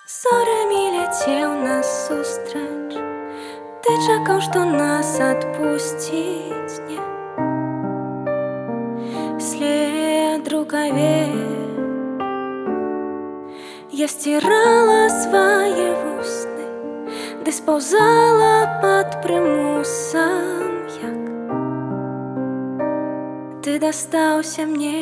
Зорамі ляцеў насустрач, ты чакаў, што нас адпусціць не. След рукаве я сцірала свае вусны, ды спаўзала пад прымусам, як ты дастаўся мне.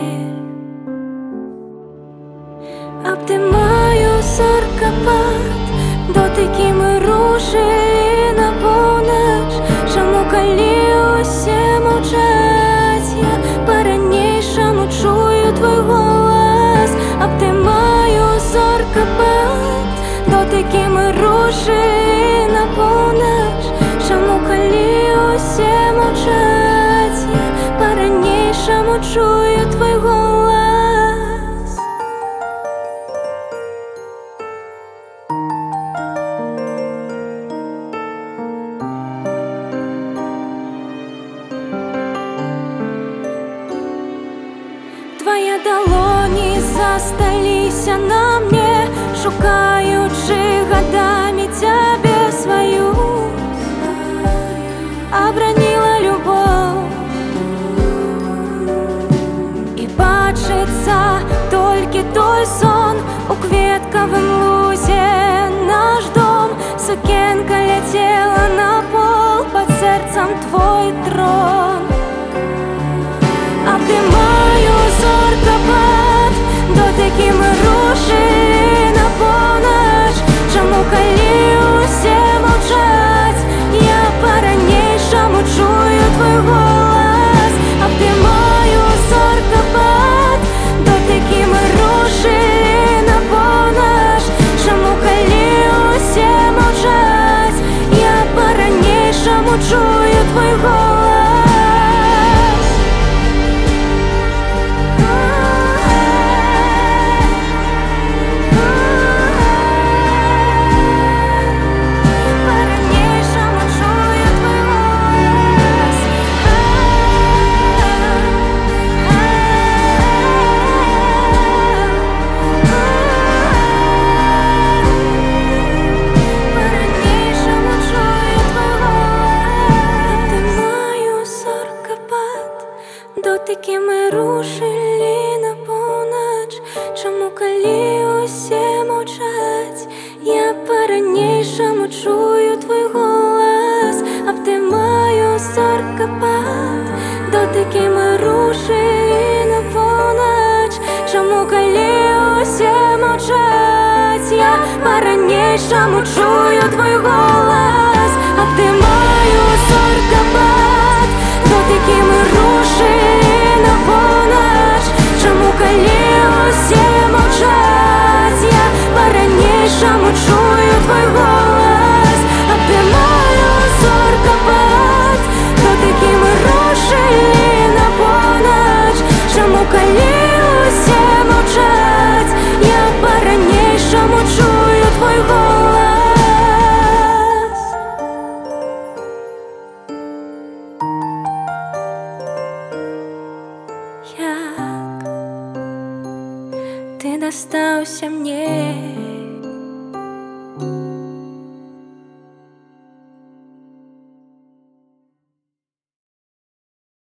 Абдымаю зоркапад, дотыкі мы рушылі на поўнач. Чаму, калі ўсе маўчаць, я па-ранейшаму чую твой голас. Абдымаю зоркапад, дотыкі мы рушылі на поўнач. Чаму, калі ўсе маўчаць, я па-ранейшаму чую твой голас. Твои далоні засталіся на мне, шукаючы гадамі цябе сваю. Абраніла любоў, і бачыцца толькі той сон у кветкавым лузе. Наш дом, сукенка ляцела на пол, пад сэрцам твой трон. Абдымаю зоркапад, дотыкі мы рушылі на поўнач. Чаму, калі ўсе маўчаць, я па-ранейшаму чую твой голас. Абдымаю зоркапад, дотыкі мы рушылі на поўнач. Чаму, калі ўсе маўчаць, я па-ранейшаму чую твой голас. Дотыкі мы рушылі на поўнач. Чаму, калі ўсе маўчаць, я па-ранейшаму чую твой голас. Абдымаю зоркапад, дотыкі мы рушылі на поўнач. Чаму, калі ўсе маўчаць, я па-ранейшаму чую твой голас. Абдымаю зоркапад, дотыкі мы рушылі на поўнач. Чаму, калі ўсе маўчаць, я па-ранейшаму чую твой голас. Абдымаю зоркапад, дотыкі мы рушылі на поўнач. Чаму, калі ўсе маўчаць, я па-ранейшаму чую твой голас. Як ты дастаўся мне.